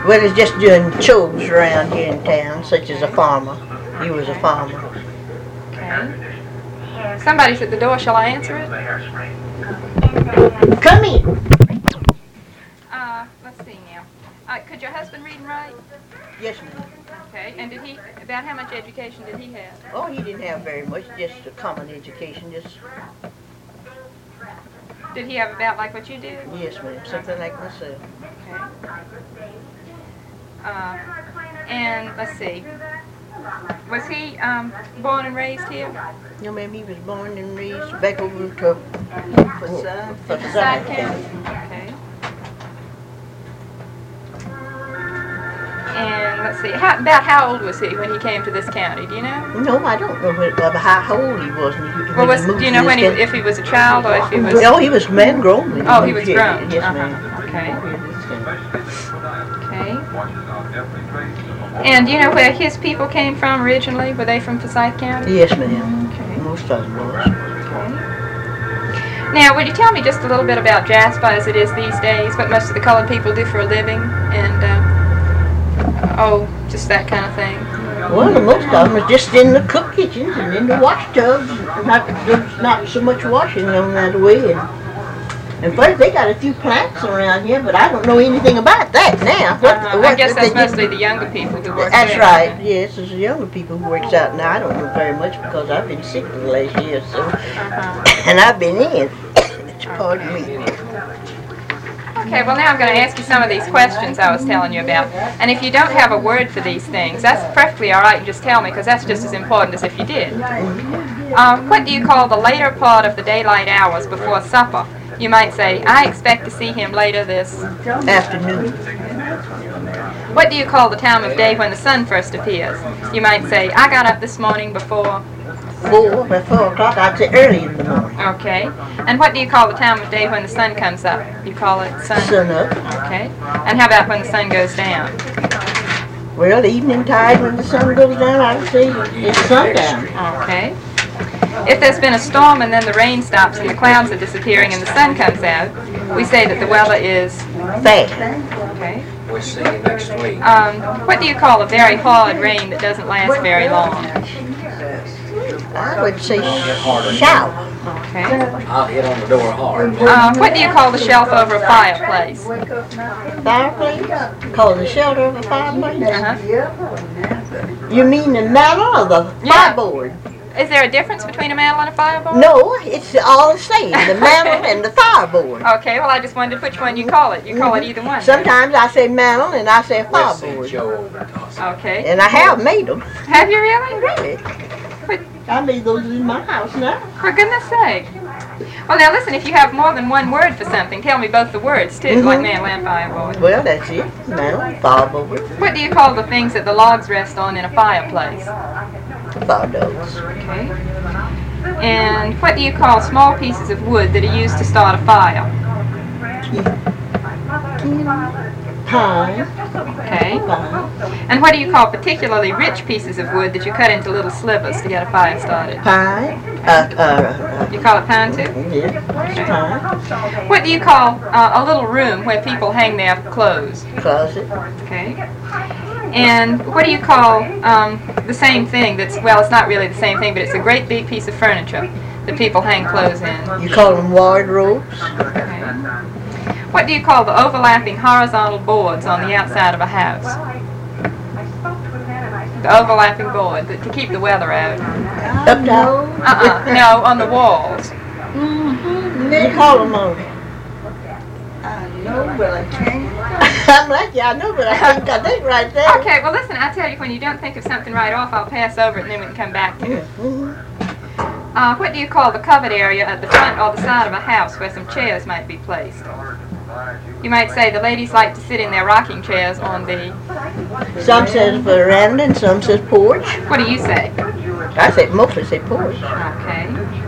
Well, he's just doing chores around here in town, such as a farmer. He was a farmer. Okay. Somebody's at the door. Shall I answer it? Come in. Let's see now. Could your husband read and write? Yes, ma'am. Okay. And about how much education did he have? Oh, he didn't have very much, just a common education, just... Did he have about like what you did? Yes, ma'am, something like myself. Okay. And let's see. Was he born and raised here? No, ma'am, he was born and raised back over to Forsyth County. Okay. And let's see, about how old was he when he came to this county? Do you know? No, I don't know how old he was when he do you know if he was a child or if he was? No, he was man grown. Oh, he was grown. Yes, ma'am. Okay. Okay. And do you know where his people came from originally? Were they from Forsyth County? Yes, ma'am. Okay. Most of them was. Okay. Now, would you tell me just a little bit about Jasper as it is these days? What most of the colored people do for a living, and just that kind of thing. Well, most of them are just in the cook kitchens and in the wash tubs. There's not so much washing on that way. And first, they got a few plants around here, but I don't know anything about that now. I guess that's mostly the younger people who work That's there. right, yes, it's the younger people who works out now. I don't know very much because I've been sick for the last year or so. And I've been in. Pardon me. Okay, well now I'm going to ask you some of these questions I was telling you about. And if you don't have a word for these things, that's perfectly all right, and just tell me, because that's just as important as if you did. What do you call the later part of the daylight hours before supper? You might say, I expect to see him later this afternoon. What do you call the time of day when the sun first appears? You might say, I got up this morning before... 4 o'clock, I'd say early in the morning. Okay. And what do you call the time of day when the sun comes up? You call it sun? Sun up. Okay. And how about when the sun goes down? Well, the evening tide when the sun goes down, I would say it's sundown. Okay. If there's been a storm and then the rain stops and the clouds are disappearing and the sun comes out, we say that the weather is... fair. Okay. We'll see you next week. What do you call a very hard rain that doesn't last very long? I would say shout. Okay. I'll hit on the door hard. What do you call the shelf over a fireplace? Fireplace? Call the shelter of a fireplace? Uh-huh. You mean the mantle or the fireboard? Is there a difference between a mantle and a fireboard? No, it's all the same, the mantle and the fireboard. Okay, well I just wondered which one you call it. You call it either one. Sometimes I say mantle and I say We'll see fireboard. Joe over to Okay. And I have made them. Have you really? Really? I made those in my house now. For goodness sake. Well now listen, if you have more than one word for something, tell me both the words too, like mantle and fireboard. Well, that's it. Mantle, fireboard. What do you call the things that the logs rest on in a fireplace? Fire dogs. Okay. And what do you call small pieces of wood that are used to start a fire? Pine. Okay. And what do you call particularly rich pieces of wood that you cut into little slivers to get a fire started? Pine. You call it pine too? Yeah, pine. What do you call a little room where people hang their clothes? Closet. Okay. And what do you call the same thing that's, well, it's not really the same thing, but it's a great big piece of furniture that people hang clothes in? You call them wardrobes. Okay. What do you call the overlapping horizontal boards on the outside of a house? The overlapping board to keep the weather out. Uptown? No, on the walls. You call them on. I know, but I can't. I'm like you, I know, but I can't got that right there. Okay, well listen, I tell you, when you don't think of something right off, I'll pass over it and then we can come back to it. What do you call the covered area at the front or the side of a house where some chairs might be placed? You might say the ladies like to sit in their rocking chairs on the... Some says veranda and some says porch. What do you say? I say mostly say porch. Okay.